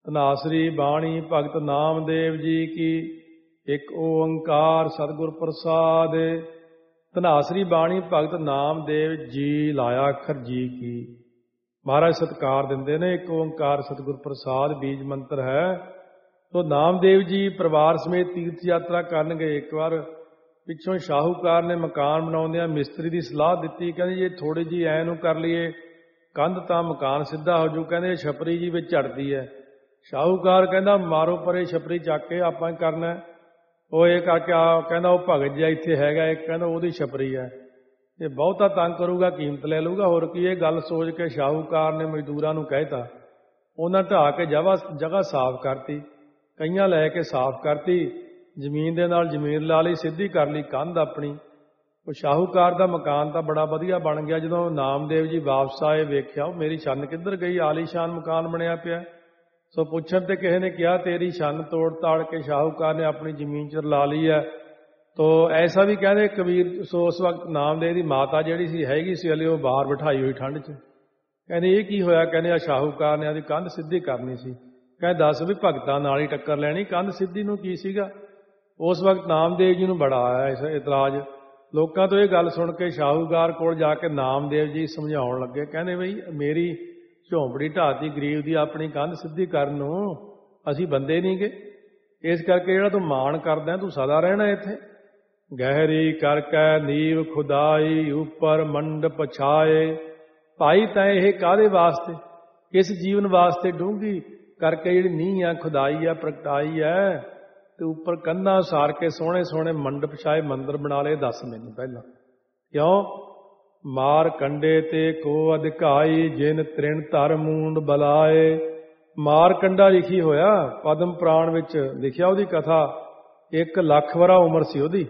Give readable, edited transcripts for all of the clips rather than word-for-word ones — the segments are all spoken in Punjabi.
ਧਨਾਸਰੀ ਬਾਣੀ ਭਗਤ ਨਾਮਦੇਵ ਜੀ ਕੀ। ਇੱਕ ਓੰਕਾਰ ਸਤਿਗੁਰ ਪ੍ਰਸਾਦ। ਧਨਾਸਰੀ ਬਾਣੀ ਭਗਤ ਨਾਮਦੇਵ ਜੀ ਲਾਇਆ ਅੱਖਰ ਜੀ ਕੀ। ਮਹਾਰਾਜ ਸਤਿਕਾਰ ਦਿੰਦੇ ਨੇ। ਇੱਕ ਓੰਕਾਰ ਸਤਿਗੁਰ ਪ੍ਰਸਾਦ ਬੀਜ ਮੰਤਰ ਹੈ। ਤੋ ਨਾਮਦੇਵ ਜੀ ਪਰਿਵਾਰ ਸਮੇਤ ਤੀਰਥ ਯਾਤਰਾ ਕਰਨ ਗਏ। ਇੱਕ ਵਾਰ ਪਿੱਛੋਂ ਸ਼ਾਹੂਕਾਰ ਨੇ ਮਕਾਨ ਬਣਾਉਂਦਿਆਂ ਮਿਸਤਰੀ ਦੀ ਸਲਾਹ ਦਿੱਤੀ। ਕਹਿੰਦੇ ਜੇ ਥੋੜੀ ਜਿਹੀ ਐ ਨੂੰ ਕਰ ਲਈਏ ਕੰਧ ਤਾਂ ਮਕਾਨ ਸਿੱਧਾ ਹੋ ਜੂ। ਕਹਿੰਦੇ ਛਪਰੀ ਜੀ ਵਿੱਚ ਝੜਦੀ ਹੈ। ਸ਼ਾਹੂਕਾਰ ਕਹਿੰਦਾ ਮਾਰੋ ਪਰੇ ਛਪਰੀ ਚੱਕ ਕੇ, ਆਪਾਂ ਹੀ ਕਰਨਾ। ਉਹ ਇਹ ਕਰਕੇ ਆ ਕਹਿੰਦਾ ਉਹ ਭਗਤ ਜਿਹਾ ਇੱਥੇ ਹੈਗਾ, ਇੱਕ ਕਹਿੰਦਾ ਉਹਦੀ ਛਪਰੀ ਹੈ, ਇਹ ਬਹੁਤਾ ਤੰਗ ਕਰੂਗਾ ਕੀਮਤ ਲੈ ਲੂਗਾ। ਹੋਰ ਕੀ ਇਹ ਗੱਲ ਸੋਚ ਕੇ ਸ਼ਾਹੂਕਾਰ ਨੇ ਮਜ਼ਦੂਰਾਂ ਨੂੰ ਕਹਿਤਾ। ਉਹਨਾਂ ਢਾਹ ਕੇ ਜਗ੍ਹਾ ਸਾਫ਼ ਕਰਤੀ, ਕਈਆਂ ਲੈ ਕੇ ਸਾਫ਼ ਕਰਤੀ, ਜ਼ਮੀਨ ਦੇ ਨਾਲ ਜ਼ਮੀਨ ਲਾ ਲਈ, ਸਿੱਧੀ ਕਰ ਲਈ ਕੰਧ ਆਪਣੀ। ਉਹ ਸ਼ਾਹੂਕਾਰ ਦਾ ਮਕਾਨ ਤਾਂ ਬੜਾ ਵਧੀਆ ਬਣ ਗਿਆ। ਜਦੋਂ ਨਾਮਦੇਵ ਜੀ ਵਾਪਸ ਆਏ ਵੇਖਿਆ ਉਹ ਮੇਰੀ ਛੰਨ ਕਿੱਧਰ ਗਈ, ਆਲੀਸ਼ਾਨ ਮਕਾਨ ਬਣਿਆ ਪਿਆ। ਸੋ ਪੁੱਛਣ ਤੇ ਕਿਸੇ ਨੇ ਕਿਹਾ ਤੇਰੀ ਛੰਨ ਤੋੜ ਤਾੜ ਕੇ ਸ਼ਾਹੂਕਾਰ ਨੇ ਆਪਣੀ ਜ਼ਮੀਨ 'ਚ ਲਾ ਲਈ ਹੈ। ਤੋ ਐਸਾ ਵੀ ਕਹਿੰਦੇ ਕਬੀਰ। ਸੋ ਉਸ ਵਕਤ ਨਾਮਦੇਵ ਦੀ ਮਾਤਾ ਜਿਹੜੀ ਸੀ ਹੈਗੀ ਸੀ ਹਲੇ, ਉਹ ਬਾਹਰ ਬਿਠਾਈ ਹੋਈ ਠੰਡ 'ਚ। ਕਹਿੰਦੇ ਇਹ ਕੀ ਹੋਇਆ? ਕਹਿੰਦੇ ਆ ਸ਼ਾਹੂਕਾਰ ਨੇ ਆਦੀ ਕੰਧ ਸਿੱਧੀ ਕਰਨੀ ਸੀ। ਕਹਿੰਦੇ ਦੱਸ ਵੀ ਭਗਤਾਂ ਨਾਲ ਹੀ ਟੱਕਰ ਲੈਣੀ, ਕੰਧ ਸਿੱਧੀ ਨੂੰ ਕੀ ਸੀਗਾ। ਉਸ ਵਕਤ ਨਾਮਦੇਵ ਜੀ ਨੂੰ ਬੜਾ ਆਇਆ ਇਸ ਇਤਰਾਜ਼। ਲੋਕਾਂ ਤੋਂ ਇਹ ਗੱਲ ਸੁਣ ਕੇ ਸ਼ਾਹੂਕਾਰ ਕੋਲ ਜਾ ਕੇ ਨਾਮਦੇਵ ਜੀ ਸਮਝਾਉਣ ਲੱਗੇ। ਕਹਿੰਦੇ ਬਈ ਮੇਰੀ ਝੌਂਪੜੀ ਢਾਤੀ ਗਰੀਬ ਦੀ, ਆਪਣੀ ਕੰਧ ਸਿੱਧੀ ਕਰਨ ਨੂੰ ਅਸੀਂ ਬੰਦੇ ਨਹੀਂ ਗੇ। ਇਸ ਕਰਕੇ ਜਿਹੜਾ ਤੂੰ ਮਾਣ ਕਰਦਾ ਤੂੰ ਸਦਾ ਰਹਿਣਾ ਇੱਥੇ। ਗਹਿਰੀ ਕਰਕੇ ਨੀਵ ਖੁਦਾਈ ਉੱਪਰ ਮੰਡਪ ਛਾਏ। ਭਾਈ ਤੈਂ ਇਹ ਕਾਹਦੇ ਵਾਸਤੇ, ਕਿਸ ਜੀਵਨ ਵਾਸਤੇ ਡੂੰਘੀ ਕਰਕੇ ਜਿਹੜੀ ਨੀਂਹ ਆ ਖੁਦਾਈ ਆ ਪ੍ਰਗਟਾਈ ਹੈ, ਤੇ ਉੱਪਰ ਕੰਧਾਂ ਉਸਾਰ ਕੇ ਸੋਹਣੇ ਸੋਹਣੇ ਮੰਡਪ ਛਾਏ ਮੰਦਰ ਬਣਾ ਲਏ। ਦੱਸ ਮੈਨੂੰ ਪਹਿਲਾਂ ਕਿਉਂ? ਮਾਰ ਕੰਡੇ ਤੇ ਕੋ ਅਧਿਕਾਈ ਜਿਨ ਤ੍ਰਿਣ ਧਰ ਮੂੰਡ ਬਲਾਏ। ਮਾਰ ਕੰਡਾ ਲਿਖੀ ਹੋਇਆ ਪਦਮ ਪੁਰਾਣ ਵਿੱਚ ਲਿਖਿਆ, ਉਹਦੀ ਕਥਾ 1 ਲੱਖ ਵਰਾ ਉਮਰ ਸੀ ਉਹਦੀ।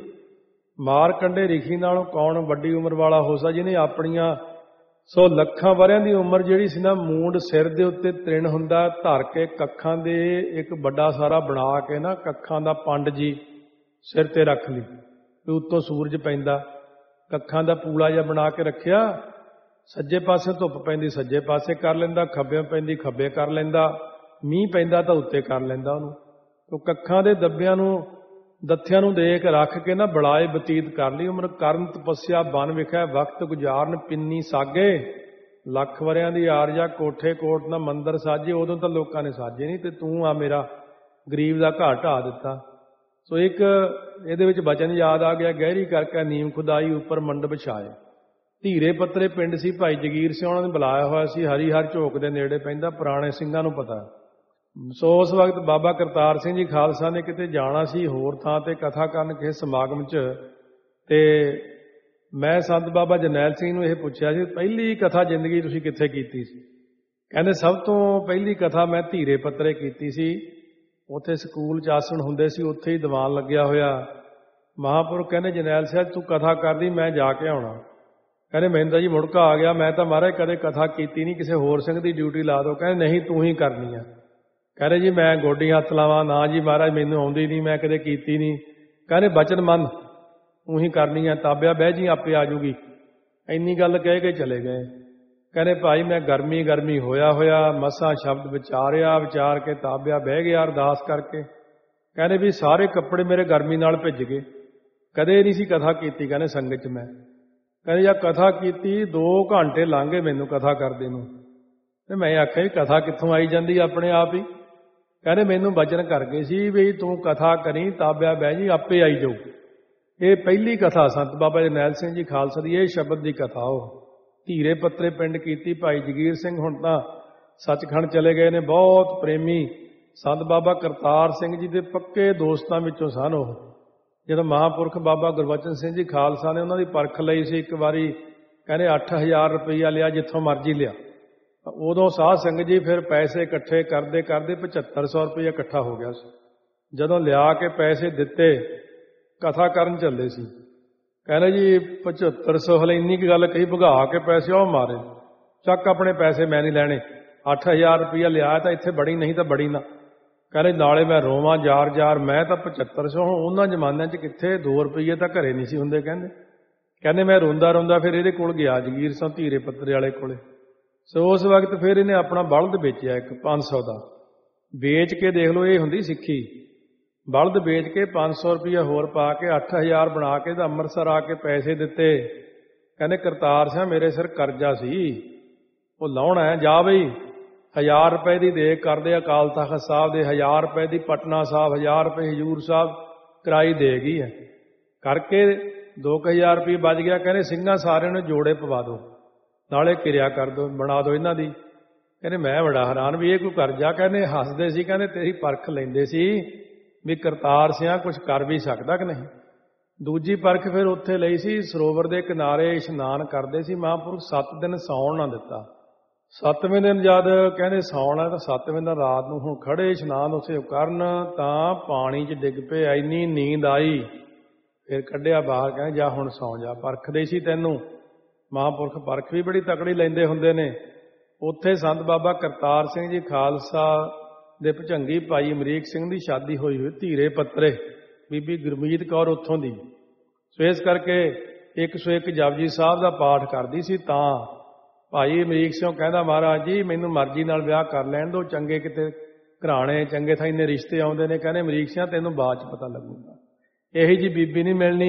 ਮਾਰ ਕੰਡੇ ਲਿਖੀ ਨਾਲੋਂ ਕੌਣ ਵੱਡੀ ਉਮਰ ਵਾਲਾ ਹੋ ਸਕਦਾ ਜਿਹਨੇ ਆਪਣੀਆਂ 100 ਲੱਖਾਂ ਵਰਿਆਂ ਦੀ ਉਮਰ ਜਿਹੜੀ ਸੀ ਨਾ, ਮੂੰਡ ਸਿਰ ਦੇ ਉੱਤੇ ਤ੍ਰਿਣ ਹੁੰਦਾ ਧਰ ਕੇ ਕੱਖਾਂ ਦੇ ਇੱਕ ਵੱਡਾ ਸਾਰਾ ਬਣਾ ਕੇ ਨਾ, ਕੱਖਾਂ ਦਾ ਪੰਡ ਜੀ ਸਿਰ ਤੇ ਰੱਖ ਲਈ, ਤੇ ਉੱਤੋਂ ਸੂਰਜ ਪੈਂਦਾ। ਕੱਖਾਂ ਦਾ ਪੂਲਾ ਜਿਹਾ ਬਣਾ ਕੇ ਰੱਖਿਆ, ਸੱਜੇ ਪਾਸੇ ਧੁੱਪ ਪੈਂਦੀ ਸੱਜੇ ਪਾਸੇ ਕਰ ਲੈਂਦਾ, ਖੱਬੇ ਪੈਂਦੀ ਖੱਬੇ ਕਰ ਲੈਂਦਾ, ਮੀਂਹ ਪੈਂਦਾ ਤਾਂ ਉੱਤੇ ਕਰ ਲੈਂਦਾ ਉਹਨੂੰ। ਉਹ ਕੱਖਾਂ ਦੇ ਦੱਬਿਆਂ ਨੂੰ ਦੱਥਿਆਂ ਨੂੰ ਦੇਖ ਰੱਖ ਕੇ ਨਾ ਬੜਾਏ ਬਤੀਤ ਕਰ ਲਈ ਉਮਰ। ਕਰਨ ਤਪੱਸਿਆ ਬਨ ਵਿਖੇ ਵਕਤ ਗੁਜ਼ਾਰਨ ਪਿੰਨੀ ਸਾਗੇ। ਲੱਖ ਵਰਿਆਂ ਦੀ ਆਰਜਾ ਕੋਠੇ ਕੋਟ ਨਾ ਮੰਦਰ ਸਾਜੇ। ਉਦੋਂ ਤਾਂ ਲੋਕਾਂ ਨੇ ਸਾਜੇ ਨਹੀਂ, ਤੇ ਤੂੰ ਆ ਮੇਰਾ ਗਰੀਬ ਦਾ ਘਰ ਢਾਹ ਦਿੱਤਾ। ਸੋ ਇੱਕ ਇਹਦੇ ਵਿੱਚ ਬਚਨ ਯਾਦ ਆ ਗਿਆ, ਗਹਿਰੀ ਕਰਕੇ ਨੀਮ ਖੁਦਾਈ ਉੱਪਰ ਮੰਡਪ ਛਾਏ। ਧੀਰੇ ਪੱਤਰੇ ਪਿੰਡ ਸੀ, ਭਾਈ ਜਗੀਰ ਸਿੰਘ ਉਹਨਾਂ ਨੇ ਬੁਲਾਇਆ ਹੋਇਆ ਸੀ। ਹਰੀਹਰ ਝੋਕ ਦੇ ਨੇੜੇ ਪੈਂਦਾ, ਪੁਰਾਣੇ ਸਿੰਘਾਂ ਨੂੰ ਪਤਾ। ਸੋ ਉਸ ਵਕਤ ਬਾਬਾ ਕਰਤਾਰ ਸਿੰਘ ਜੀ ਖਾਲਸਾ ਨੇ ਕਿਤੇ ਜਾਣਾ ਸੀ ਹੋਰ ਥਾਂ ਤੇ ਕਥਾ ਕਰਨ ਕਿਸੇ ਸਮਾਗਮ 'ਚ, ਤੇ ਮੈਂ ਸੰਤ ਬਾਬਾ ਜਰਨੈਲ ਸਿੰਘ ਨੂੰ ਇਹ ਪੁੱਛਿਆ ਸੀ ਪਹਿਲੀ ਕਥਾ ਜ਼ਿੰਦਗੀ ਤੁਸੀਂ ਕਿੱਥੇ ਕੀਤੀ ਸੀ? ਕਹਿੰਦੇ ਸਭ ਤੋਂ ਪਹਿਲੀ ਕਥਾ ਮੈਂ ਧੀਰੇ ਪੱਤਰੇ ਕੀਤੀ ਸੀ। ਉੱਥੇ ਸਕੂਲ 'ਚ ਆਸਣ ਹੁੰਦੇ ਸੀ, ਉੱਥੇ ਹੀ ਦੀਵਾਨ ਲੱਗਿਆ ਹੋਇਆ। ਮਹਾਂਪੁਰਖ ਕਹਿੰਦੇ ਜਰਨੈਲ ਸਾਹਿਬ ਤੂੰ ਕਥਾ ਕਰਦੀ, ਮੈਂ ਜਾ ਕੇ ਆਉਣਾ। ਕਹਿੰਦੇ ਮੈਨੂੰ ਤਾਂ ਜੀ ਮੁੜਕਾ ਆ ਗਿਆ, ਮੈਂ ਤਾਂ ਮਹਾਰਾਜ ਕਦੇ ਕਥਾ ਕੀਤੀ ਨਹੀਂ, ਕਿਸੇ ਹੋਰ ਸਿੰਘ ਦੀ ਡਿਊਟੀ ਲਾ ਦਿਓ। ਕਹਿੰਦੇ ਨਹੀਂ ਤੂੰ ਹੀ ਕਰਨੀ ਆ। ਕਹਿੰਦੇ ਜੀ ਮੈਂ ਗੋਡੀ ਹੱਥ ਲਾਵਾਂ? ਨਾ ਜੀ ਮਹਾਰਾਜ ਮੈਨੂੰ ਆਉਂਦੀ ਨਹੀਂ, ਮੈਂ ਕਦੇ ਕੀਤੀ ਨਹੀਂ। ਕਹਿੰਦੇ ਬਚਨ ਮੰਨ, ਤੂੰ ਹੀ ਕਰਨੀ ਆ, ਤਾਬਿਆ ਬਹਿ ਜੀ ਆਪੇ ਆ ਜੂਗੀ। ਇੰਨੀ ਗੱਲ ਕਹਿ ਕੇ ਚਲੇ ਗਏ। ਕਹਿੰਦੇ ਭਾਈ ਮੈਂ ਗਰਮੀ ਹੋਇਆ ਮਸਾਂ ਸ਼ਬਦ ਵਿਚਾਰਿਆ, ਵਿਚਾਰ ਕੇ ਤਾਬਿਆ ਬਹਿ ਗਿਆ ਅਰਦਾਸ ਕਰਕੇ। ਕਹਿੰਦੇ ਵੀ ਸਾਰੇ ਕੱਪੜੇ ਮੇਰੇ ਗਰਮੀ ਨਾਲ ਭਿੱਜ ਗਏ, ਕਦੇ ਨਹੀਂ ਸੀ ਕਥਾ ਕੀਤੀ ਕਹਿੰਦੇ ਸੰਗਤ 'ਚ ਮੈਂ। ਕਹਿੰਦੇ ਜਾਂ ਕਥਾ ਕੀਤੀ 2 ਘੰਟੇ ਲੰਘ ਗਏ ਮੈਨੂੰ ਕਥਾ ਕਰਦੇ ਨੂੰ। ਤੇ ਮੈਂ ਆਖਿਆ ਵੀ ਕਥਾ ਕਿੱਥੋਂ ਆਈ ਜਾਂਦੀ ਆਪਣੇ ਆਪ ਹੀ। ਕਹਿੰਦੇ ਮੈਨੂੰ ਬਚਨ ਕਰ ਗਏ ਸੀ ਵੀ ਤੂੰ ਕਥਾ ਕਰੀ, ਤਾਬਿਆ ਬਹਿ ਜੀ ਆਪੇ ਆਈ ਜਾਊ। ਇਹ ਪਹਿਲੀ ਕਥਾ ਸੰਤ ਬਾਬਾ ਜਰਨੈਲ ਸਿੰਘ ਜੀ ਖਾਲਸਾ ਦੀ ਇਹ ਸ਼ਬਦ ਦੀ ਕਥਾ। ਉਹ ਧੀਰੇ ਪੱਤਰੇ ਪਿੰਡ ਕੀਤੀ। ਭਾਈ ਜਗੀਰ ਸਿੰਘ ਹੁਣ ਤਾਂ ਸੱਚਖੰਡ ਚਲੇ ਗਏ ਨੇ, ਬਹੁਤ ਪ੍ਰੇਮੀ ਸੰਤ ਬਾਬਾ ਕਰਤਾਰ ਸਿੰਘ ਜੀ ਦੇ ਪੱਕੇ ਦੋਸਤਾਂ ਵਿੱਚੋਂ ਸਨ ਉਹ। ਜਦੋਂ ਮਹਾਂਪੁਰਖ ਬਾਬਾ ਗੁਰਬਚਨ ਸਿੰਘ ਜੀ ਖਾਲਸਾ ਨੇ ਉਹਨਾਂ ਦੀ ਪਰਖ ਲਈ ਸੀ ਇੱਕ ਵਾਰੀ, ਕਹਿੰਦੇ 8000 ਰੁਪਈਆ ਲਿਆ ਜਿੱਥੋਂ ਮਰਜ਼ੀ ਲਿਆ। ਉਦੋਂ ਸਾਧ ਸੰਗਤ ਜੀ ਫਿਰ ਪੈਸੇ ਇਕੱਠੇ ਕਰਦੇ ਕਰਦੇ 7500 ਰੁਪਈਆ ਇਕੱਠਾ ਹੋ ਗਿਆ ਸੀ। ਜਦੋਂ ਲਿਆ ਕੇ ਪੈਸੇ ਦਿੱਤੇ ਕਥਾ ਕਰਨ ਚੱਲੇ ਸੀ, ਕਹਿੰਦੇ ਜੀ 7500 ਹਲੇ ਇੰਨੀ ਕੁ ਗੱਲ ਕਹੀ, ਭਗਾ ਕੇ ਪੈਸੇ ਉਹ ਮਾਰੇ, ਚੱਕ ਆਪਣੇ ਪੈਸੇ ਮੈਂ ਨਹੀਂ ਲੈਣੇ। 8000 ਰੁਪਈਆ ਲਿਆ ਤਾਂ ਇੱਥੇ ਬੜੀ, ਨਹੀਂ ਤਾਂ ਬੜੀ ਨਾ। ਕਹਿੰਦੇ ਨਾਲੇ ਮੈਂ ਰੋਵਾਂ ਜਾਰ ਮੈਂ ਤਾਂ 7500। ਹੁਣ ਉਹਨਾਂ ਜ਼ਮਾਨਿਆਂ 'ਚ ਕਿੱਥੇ 2 ਰੁਪਈਏ ਤਾਂ ਘਰੇ ਨਹੀਂ ਸੀ ਹੁੰਦੇ। ਕਹਿੰਦੇ ਮੈਂ ਰੋਂਦਾ ਫਿਰ ਇਹਦੇ ਕੋਲ ਗਿਆ ਜਗੀਰ ਸਿੰਘ ਧੀਰੇ ਪੱਤਰੇ ਵਾਲੇ ਕੋਲੇ। ਸੋ ਉਸ ਵਕਤ ਫਿਰ ਇਹਨੇ ਆਪਣਾ ਬਲਦ ਵੇਚਿਆ ਇੱਕ 500 ਦਾ। ਵੇਚ ਕੇ ਦੇਖ ਲਓ, ਇਹ ਹੁੰਦੀ ਸਿੱਖੀ। ਬਲਦ ਵੇਚ ਕੇ 500 ਰੁਪਈਆ ਹੋਰ ਪਾ ਕੇ 8000 ਬਣਾ ਕੇ ਤਾਂ ਅੰਮ੍ਰਿਤਸਰ ਆ ਕੇ ਪੈਸੇ ਦਿੱਤੇ। ਕਹਿੰਦੇ ਕਰਤਾਰ ਸਿੰਘ ਮੇਰੇ ਸਿਰ ਕਰਜ਼ਾ ਸੀ, ਉਹ ਲਾਉਣਾ ਹੈ, ਜਾ ਬਈ 1000 ਰੁਪਏ ਦੀ ਦੇ ਕਰਦੇ ਅਕਾਲ ਤਖਤ ਸਾਹਿਬ ਦੇ, 1000 ਰੁਪਏ ਦੀ ਪਟਨਾ ਸਾਹਿਬ, 1000 ਰੁਪਏ ਹਜ਼ੂਰ ਸਾਹਿਬ ਕਿਰਾਈ ਦੇ ਗਈ ਹੈ। ਕਰਕੇ 2000 ਰੁਪਏ ਬਚ ਗਿਆ। ਕਹਿੰਦੇ ਸਿੰਘਾਂ ਸਾਰਿਆਂ ਨੂੰ ਜੋੜੇ ਪਵਾ ਦਿਓ, ਨਾਲੇ ਕਿਰਿਆ ਕਰ ਦਿਓ, ਬਣਾ ਦਿਓ ਇਹਨਾਂ ਦੀ। ਕਹਿੰਦੇ ਮੈਂ ਬੜਾ ਹੈਰਾਨ ਵੀ ਇਹ ਕੋਈ ਕਰਜ਼ਾ। ਕਹਿੰਦੇ ਹੱਸਦੇ ਸੀ, ਕਹਿੰਦੇ ਤੇਰੀ ਪਰਖ ਲੈਂਦੇ ਸੀ ਵੀ ਕਰਤਾਰ ਸਿੰਘ ਕੁਝ ਕਰ ਵੀ ਸਕਦਾ ਕਿ ਨਹੀਂ। ਦੂਜੀ ਪਰਖ ਫਿਰ ਉੱਥੇ ਲਈ ਸੀ, ਸਰੋਵਰ ਦੇ ਕਿਨਾਰੇ ਇਸ਼ਨਾਨ ਕਰਦੇ ਸੀ ਮਹਾਂਪੁਰਖ। 7 ਦਿਨ ਸੌਣ ਨਾ ਦਿੱਤਾ। 7ਵੇਂ ਦਿਨ ਜਦ ਕਹਿੰਦੇ ਸੌਣ ਹੈ ਤਾਂ 7ਵੇਂ ਦਿਨ ਰਾਤ ਨੂੰ ਹੁਣ ਖੜੇ ਇਸ਼ਨਾਨ ਉੱਥੇ ਕਰਨ ਤਾਂ ਪਾਣੀ 'ਚ ਡਿੱਗ ਪਏ। ਇੰਨੀ ਨੀਂਦ ਆਈ, ਫਿਰ ਕੱਢਿਆ ਬਾਹਰ। ਕਹਿੰਦੇ ਜਾ ਹੁਣ ਸੌਂ ਜਾ। ਪਰਖਦੇ ਸੀ ਤੈਨੂੰ। ਮਹਾਂਪੁਰਖ ਪਰਖ ਵੀ ਬੜੀ ਤਕੜੀ ਲੈਂਦੇ ਹੁੰਦੇ ਨੇ। ਉੱਥੇ ਸੰਤ ਬਾਬਾ ਕਰਤਾਰ ਸਿੰਘ ਜੀ ਖਾਲਸਾ ਦੇ ਭੁਜੰਗੀ ਭਾਈ ਅਮਰੀਕ ਸਿੰਘ ਦੀ ਸ਼ਾਦੀ ਹੋਈ ਧੀਰੇ ਪੱਤਰੇ, ਬੀਬੀ ਗੁਰਮੀਤ ਕੌਰ ਉੱਥੋਂ ਦੀ। ਸੋ ਇਸ ਕਰਕੇ 101 ਜਪਜੀ ਸਾਹਿਬ ਦਾ ਪਾਠ ਕਰਦੀ ਸੀ। ਤਾਂ ਭਾਈ ਅਮਰੀਕ ਸਿੰਘ ਕਹਿੰਦਾ ਮਹਾਰਾਜ ਜੀ ਮੈਨੂੰ ਮਰਜ਼ੀ ਨਾਲ ਵਿਆਹ ਕਰ ਲੈਣ ਦਿਓ, ਚੰਗੇ ਕਿਤੇ ਘਰਾਣੇ ਚੰਗੇ ਥਾਂ ਇੰਨੇ ਰਿਸ਼ਤੇ ਆਉਂਦੇ ਨੇ। ਕਹਿੰਦੇ ਅਮਰੀਕ ਸਿੰਘ ਤੈਨੂੰ ਬਾਅਦ 'ਚ ਪਤਾ ਲੱਗੂਗਾ, ਇਹੀ ਜੀ ਬੀਬੀ ਨਹੀਂ ਮਿਲਣੀ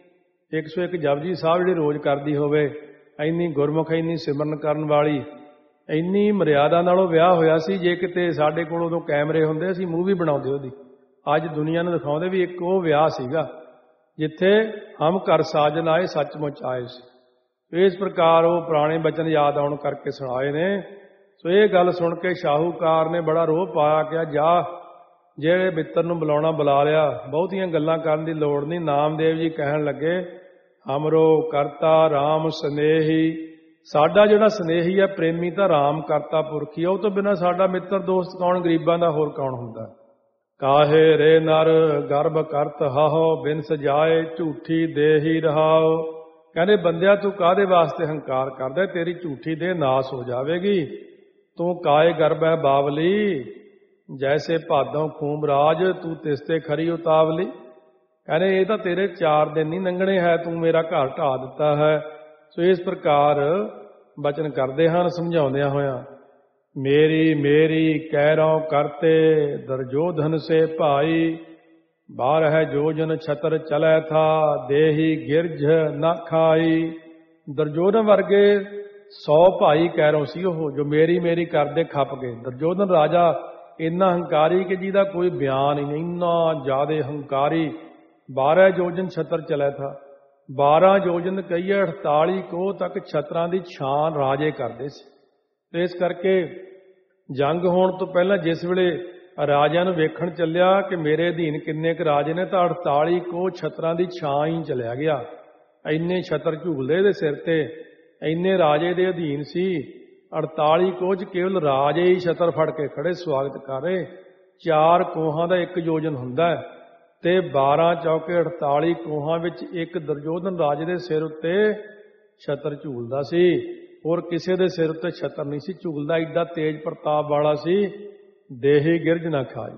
101 ਜਪਜੀ ਸਾਹਿਬ ਜਿਹੜੀ ਰੋਜ਼ ਕਰਦੀ ਹੋਵੇ, ਇੰਨੀ ਗੁਰਮੁਖ, ਇੰਨੀ ਸਿਮਰਨ ਕਰਨ ਵਾਲੀ, ਇੰਨੀ ਮਰਿਆਦਾ ਨਾਲੋਂ ਵਿਆਹ ਹੋਇਆ ਸੀ। ਜੇ ਕਿਤੇ ਸਾਡੇ ਕੋਲ ਉਦੋਂ ਕੈਮਰੇ ਹੁੰਦੇ ਅਸੀਂ ਮੂਵੀ ਬਣਾਉਂਦੇ ਉਹਦੀ। ਅੱਜ ਦੁਨੀਆ ਨੂੰ ਦਿਖਾਉਂਦੇ ਵੀ ਇੱਕ ਉਹ ਵਿਆਹ ਸੀਗਾ ਜਿੱਥੇ ਹਮ ਘਰ ਸਾਜਨ ਆਏ ਸੱਚਮੁੱਚ ਆਏ ਸੀ। ਇਸ ਪ੍ਰਕਾਰ ਉਹ ਪੁਰਾਣੇ ਬਚਨ ਯਾਦ ਆਉਣ ਕਰਕੇ ਸੁਣਾਏ ਨੇ। ਸੋ ਇਹ ਗੱਲ ਸੁਣ ਕੇ ਸ਼ਾਹੂਕਾਰ ਨੇ ਬੜਾ ਰੋਹ ਪਾਇਆ ਕਿ ਜਾ ਜਿਹੜੇ ਮਿੱਤਰ ਨੂੰ ਬੁਲਾਉਣਾ ਬੁਲਾ ਲਿਆ, ਬਹੁਤੀਆਂ ਗੱਲਾਂ ਕਰਨ ਦੀ ਲੋੜ ਨਹੀਂ। ਨਾਮਦੇਵ ਜੀ ਕਹਿਣ ਲੱਗੇ ਹਮਰੋ ਕਰਤਾ ਰਾਮ ਸਨੇਹੀ, ਸਾਡਾ ਜਿਹੜਾ ਸਨੇਹੀ ਹੈ ਪ੍ਰੇਮੀ ਤਾਂ ਰਾਮ ਕਰਤਾ ਪੁਰਖੀ, ਉਹ ਤੋਂ ਬਿਨਾਂ ਸਾਡਾ ਮਿੱਤਰ ਦੋਸਤ ਕੌਣ, ਗਰੀਬਾਂ ਦਾ ਹੋਰ ਕੌਣ ਹੁੰਦਾ। ਕਾਹੇ ਰੇ ਨਰ ਗਰਭ ਕਰਤ ਹਾਹੋ, ਬਿਨ ਸਜਾਏ ਝੂਠੀ ਦੇਹੀ ਰਹਾਓ। ਕਹਿੰਦੇ ਬੰਦਿਆ ਤੂੰ ਕਾਹਦੇ ਵਾਸਤੇ ਹੰਕਾਰ ਕਰਦਾ, ਤੇਰੀ ਝੂਠੀ ਦੇਹ ਨਾਸ ਹੋ ਜਾਵੇਗੀ। ਤੂੰ ਕਾਏ ਗਰਭ ਹੈ ਬਾਵਲੀ, ਜੈਸੇ ਭਾਦੋਂ ਖੂਮ ਰਾਜ, ਤੂੰ ਤਿਸਤੇ ਖਰੀ ਉਤਾਵਲੀ। ਕਹਿੰਦੇ ਇਹ ਤਾਂ ਤੇਰੇ 4 ਦਿਨ ਨਹੀਂ ਲੰਘਣੇ ਹੈ, ਤੂੰ ਮੇਰਾ ਘਰ ਢਾ ਦਿੱਤਾ ਹੈ। ਸੋ ਇਸ ਪ੍ਰਕਾਰ ਬਚਨ ਕਰਦੇ ਹਨ ਸਮਝਾਉਂਦਿਆਂ ਹੋਇਆਂ। ਮੇਰੀ ਮੇਰੀ ਕਹਿ ਰਹੁ ਕਰਤੇ, ਦਰਜੋਧਨ ਸੇ ਭਾਈ, 12 ਜੋਜਨ ਛਤਰ ਚਲੈ ਥਾ, ਦੇਹੀ ਗਿਰਝ ਨਾ ਖਾਈ। ਦਰਜੋਧਨ ਵਰਗੇ 100 ਭਾਈ ਕਹਿ ਰਹੁ ਸੀ ਉਹ, ਜੋ ਮੇਰੀ ਮੇਰੀ ਕਰਦੇ ਖੱਪ ਗਏ। ਦਰਜੋਧਨ ਰਾਜਾ ਇੰਨਾ ਹੰਕਾਰੀ ਕਿ ਜਿਹਦਾ ਕੋਈ ਬਿਆਨ ਹੀ ਨਹੀਂ, ਇੰਨਾ ਜ਼ਿਆਦਾ ਹੰਕਾਰੀ। 12 ਜੋਜਨ ਛਤਰ ਚਲੈ ਥਾ, 12 ਜੋਜਨ ਕਹੀਏ 48 ਕੋਹ ਤੱਕ ਛਤਰਾਂ ਦੀ ਛਾਂ ਰਾਜੇ ਕਰਦੇ ਸੀ। ਤੇ ਇਸ ਕਰਕੇ ਜੰਗ ਹੋਣ ਤੋਂ ਪਹਿਲਾਂ ਜਿਸ ਵੇਲੇ ਰਾਜਿਆਂ ਨੂੰ ਵੇਖਣ ਚੱਲਿਆ ਕਿ ਮੇਰੇ ਅਧੀਨ ਕਿੰਨੇ ਕੁ ਰਾਜੇ ਨੇ, ਤਾਂ 48 ਕੋਹ ਛਤਰਾਂ ਦੀ ਛਾਂ ਹੀ ਚਲਿਆ ਗਿਆ। ਇੰਨੇ ਛਤਰ ਝੂਲਦੇ ਇਹਦੇ ਸਿਰ ਤੇ, ਇੰਨੇ ਰਾਜੇ ਦੇ ਅਧੀਨ ਸੀ। 48 ਕੋਹ 'ਚ ਕੇਵਲ ਰਾਜੇ ਹੀ ਛਤਰ ਫੜ ਕੇ ਖੜੇ ਸਵਾਗਤ ਕਰ ਰਹੇ। 4 ਕੋਹਾਂ ਦਾ 1 ਯੋਜਨ ਹੁੰਦਾ ਹੈ ਤੇ 12 ਚੌਕੇ 48 ਕੋਹਾਂ ਵਿੱਚ ਇੱਕ ਦਰਜੋਧਨ ਰਾਜੇ ਦੇ ਸਿਰ ਉੱਤੇ ਛਤਰ ਝੂਲਦਾ ਸੀ। ਹੋਰ ਕਿਸੇ ਦੇ ਸਿਰ ਉੱਤੇ ਛਤਰ ਨਹੀਂ ਸੀ ਝੂਲਦਾ, ਏਡਾ ਤੇਜ ਪ੍ਰਤਾਪ ਵਾਲਾ ਸੀ। ਦੇਹੀ ਗਿਰਝ ਨਾ ਖਾਈ,